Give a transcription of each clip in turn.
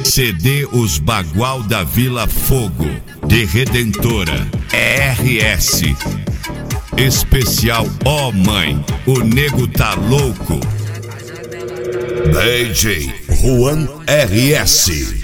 CD Os Bagual da Vila Fogo, de Redentora, RS. Especial Ó Mãe, o nego tá louco. DJ Juan RS.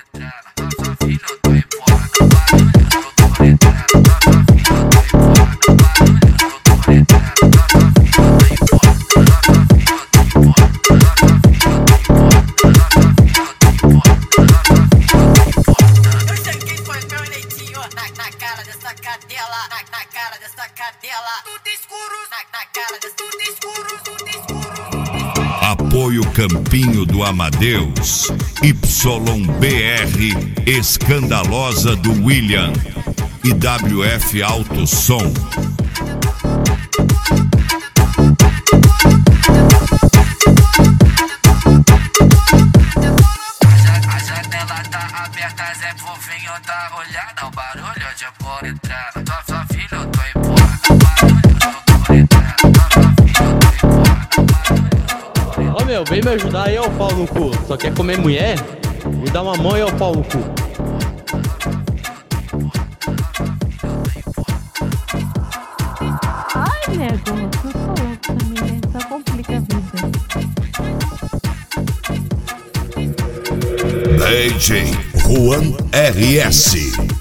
Na cara dessa cadela, na cara dessa cadela, tudo escuro, na cara dessa tudo escuro, tudo escuro. Apoio Campinho do Amadeus, YBR Escandalosa do William e WF Alto Som. Zé fofinho tá olhando o barulho de por entrar. Tua filha eu tô empurrando, barulho por entrar. Ó meu, vem me ajudar aí, ó pau no cu. Só quer comer mulher? Me dá uma mão aí, ó pau no cu. Ai, nego, eu sou louco também, só complica a vida. DJ Juan RS.